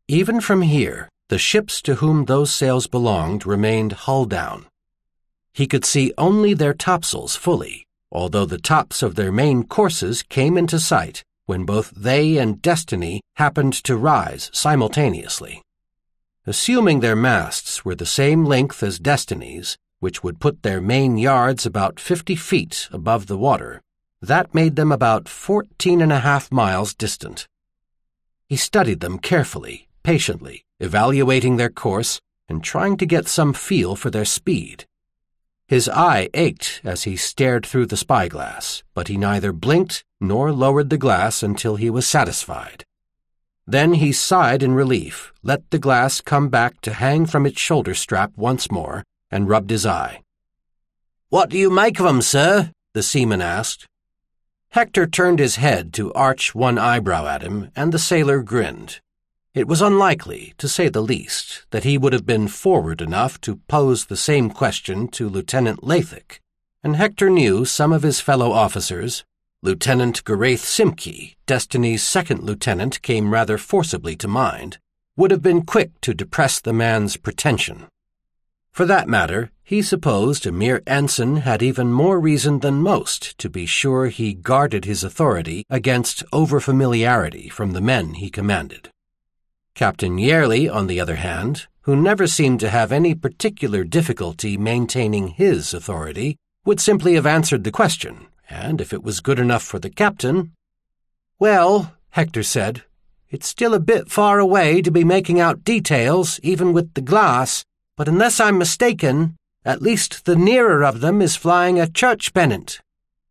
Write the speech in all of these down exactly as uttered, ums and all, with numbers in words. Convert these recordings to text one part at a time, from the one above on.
Even from here, the ships to whom those sails belonged remained hull down. He could see only their topsails fully, although the tops of their main courses came into sight when both they and Destiny happened to rise simultaneously. Assuming their masts were the same length as Destiny's, which would put their main yards about fifty feet above the water, that made them about fourteen and a half miles distant. He studied them carefully, patiently, evaluating their course and trying to get some feel for their speed. His eye ached as he stared through the spyglass, but he neither blinked nor lowered the glass until he was satisfied. Then he sighed in relief, let the glass come back to hang from its shoulder strap once more, and rubbed his eye. "What do you make of 'em, sir?" the seaman asked. Hector turned his head to arch one eyebrow at him, and the sailor grinned. It was unlikely, to say the least, that he would have been forward enough to pose the same question to Lieutenant Lathick, and Hector knew some of his fellow officers. Lieutenant Geraith Simke, Destiny's second lieutenant, came rather forcibly to mind, would have been quick to depress the man's pretension. For that matter, he supposed a mere ensign had even more reason than most to be sure he guarded his authority against overfamiliarity from the men he commanded. Captain Yearley, on the other hand, who never seemed to have any particular difficulty maintaining his authority, would simply have answered the question, and if it was good enough for the captain— "Well," Hector said, "it's still a bit far away to be making out details, even with the glass, but unless I'm mistaken, at least the nearer of them is flying a church pennant."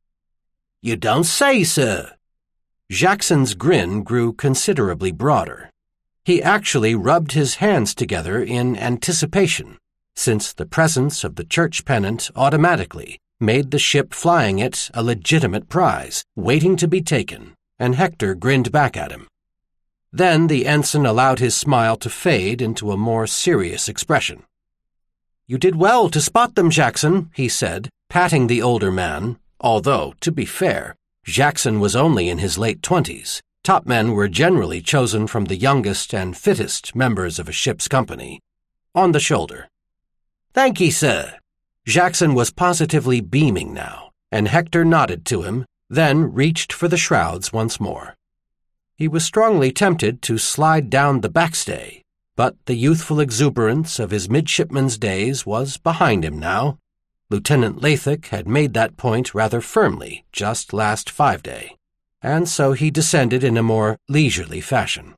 "You don't say, sir." Jackson's grin grew considerably broader. He actually rubbed his hands together in anticipation, since the presence of the church pennant automatically made the ship flying it a legitimate prize, waiting to be taken, and Hector grinned back at him. Then the ensign allowed his smile to fade into a more serious expression. "You did well to spot them, Jackson," he said, patting the older man, although, to be fair, Jackson was only in his late twenties. Top men were generally chosen from the youngest and fittest members of a ship's company, on the shoulder. "Thank ye, sir." Jackson was positively beaming now, and Hector nodded to him, then reached for the shrouds once more. He was strongly tempted to slide down the backstay, but the youthful exuberance of his midshipman's days was behind him now. Lieutenant Lathick had made that point rather firmly just last five-day, and so he descended in a more leisurely fashion.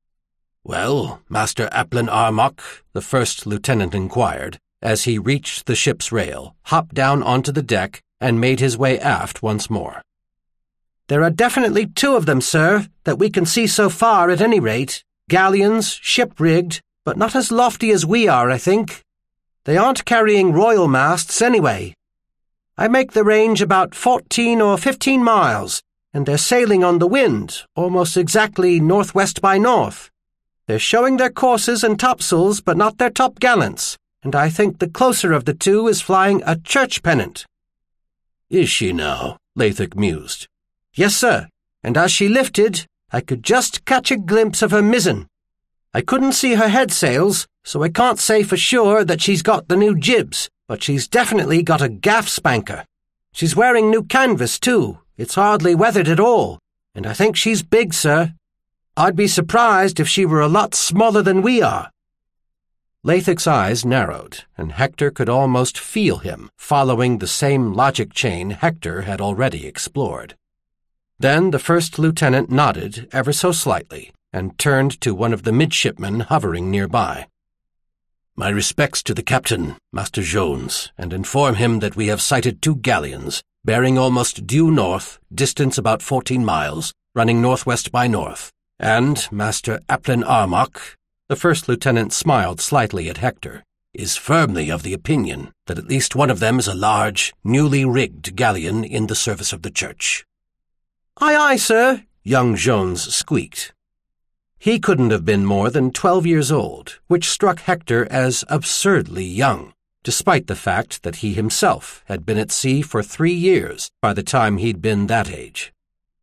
"Well, Master Applin Armagh," the first lieutenant inquired, as he reached the ship's rail, hopped down onto the deck, and made his way aft once more. "There are definitely two of them, sir, that we can see so far at any rate. Galleons, ship-rigged, but not as lofty as we are, I think. They aren't carrying royal masts anyway. I make the range about fourteen or fifteen miles, and they're sailing on the wind, almost exactly northwest by north. They're showing their courses and topsails, but not their topgallants, and I think the closer of the two is flying a church pennant." "Is she now?" Lathick mused. "Yes, sir, and as she lifted, I could just catch a glimpse of her mizzen. I couldn't see her head sails, so I can't say for sure that she's got the new jibs, but she's definitely got a gaff spanker. She's wearing new canvas, too. It's hardly weathered at all, and I think she's big, sir. I'd be surprised if she were a lot smaller than we are." Lathick's eyes narrowed, and Hector could almost feel him following the same logic chain Hector had already explored. Then the first lieutenant nodded ever so slightly and turned to one of the midshipmen hovering nearby. "My respects to the captain, Master Jones, and inform him that we have sighted two galleons, bearing almost due north, distance about fourteen miles, running northwest by north, and Master Applin Armagh," the first lieutenant smiled slightly at Hector, "is firmly of the opinion that at least one of them is a large, newly rigged galleon in the service of the church." "Aye, aye, sir," young Jones squeaked. He couldn't have been more than twelve years old, which struck Hector as absurdly young, despite the fact that he himself had been at sea for three years by the time he'd been that age.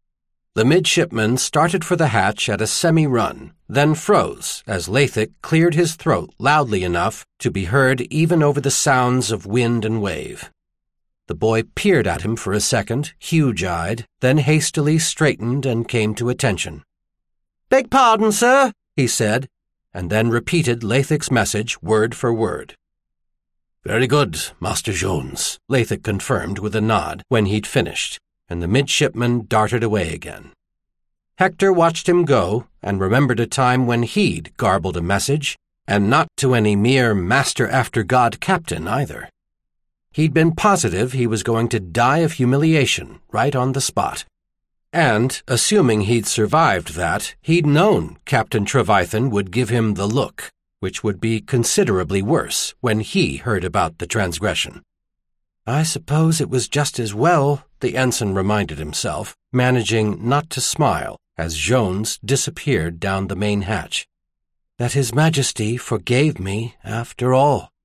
The midshipman started for the hatch at a semi-run, then froze as Lathic cleared his throat loudly enough to be heard even over the sounds of wind and wave. The boy peered at him for a second, huge-eyed, then hastily straightened and came to attention. "Beg pardon, sir," he said, and then repeated Lathic's message word for word. "Very good, Master Jones," Lathic confirmed with a nod when he'd finished, and the midshipman darted away again. Hector watched him go and remembered a time when he'd garbled a message, and not to any mere master-after-God captain either. He'd been positive he was going to die of humiliation right on the spot. And, assuming he'd survived that, he'd known Captain Trevythan would give him the look, which would be considerably worse when he heard about the transgression. "I suppose it was just as well," the ensign reminded himself, managing not to smile as Jones disappeared down the main hatch, "that His Majesty forgave me after all."